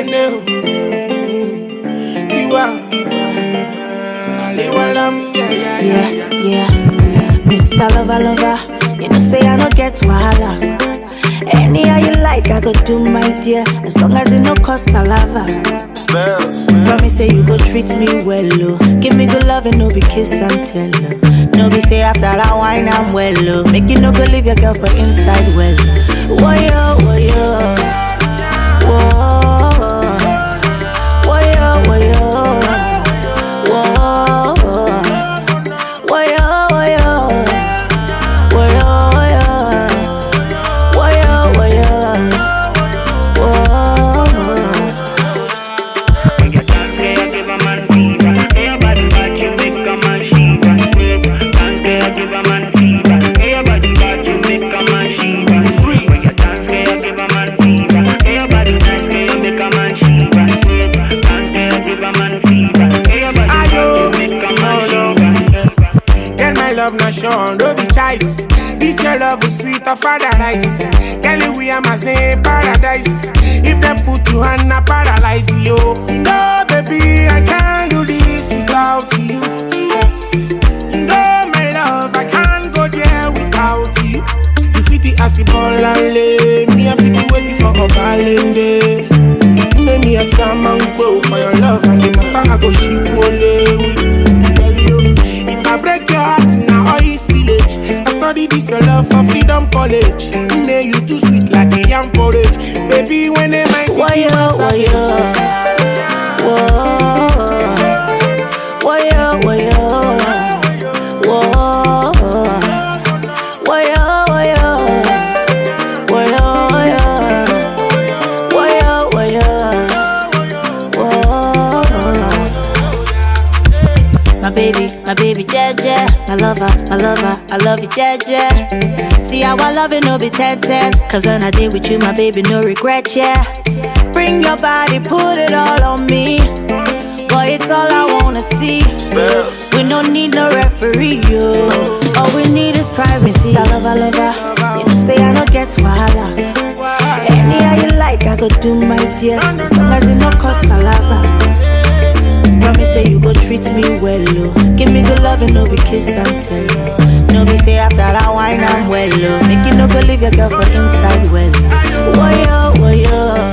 Nene, Tiwa, Aliwalam, yeah. Mr. Lover, you know say I don't get wahala. Any how you like, I go do my dear, as long as it no cost palava. Spells. Promise say you go treat me well, oh. Give me good love and no be kiss and tell, oh. No be say after that wine I'm well, oh. Make you no go leave your girl for inside well. Woyo, woyo, woah, woyo, woyo, woah, woyo, woyo, woyo, woyo, woah. When you dance, you give a man fever. Hey, your body bad, you make a man shiver. Dance, you give a man fever. Hey, your body bad, you make a man shiver. When you dance, you give a man fever. Hey, your body nice, you make a man shiver. Dance, you give a man fever. Hey, your body bad, you make a man shiver. Girl, my love not shown, don't be choice. This your love is sweet of paradise. Girl, we are my same paradise. If they put you on a paralyze you. No, baby, I can't do this without you. No, my love, I can't go there without you. You fit the acid ball and lay. Me, I fit the waiting for a balance. Make me a salmon go for your love and the matter I go ship only. If I break your heart now, all is village. I study this your love for Freedom College. Nay, you too sweet like a young porridge. Baby, when they might Woyo, woyo, woah, woyo, woyo, woah, woyo, woyo, woyo, woyo, woah. My baby, Jeje, my lover, I love you, Jeje. See how I love it, no be 10-10. Cause when I did with you, my baby, no regret, yeah. Bring your body, put it all on me. Boy, it's all I wanna see. Spells. We don't need no referee, yo. All we need is privacy. I lover. You know say I don't get wahala. Any how you like, I go do my dear, as long as it no cost palava. Promise say you go treat me well, oh. Give me good love and no be kiss and tell. No be say after that wine I'm well, oh. Make you no go leave your girl for inside well. Woyo, woyo.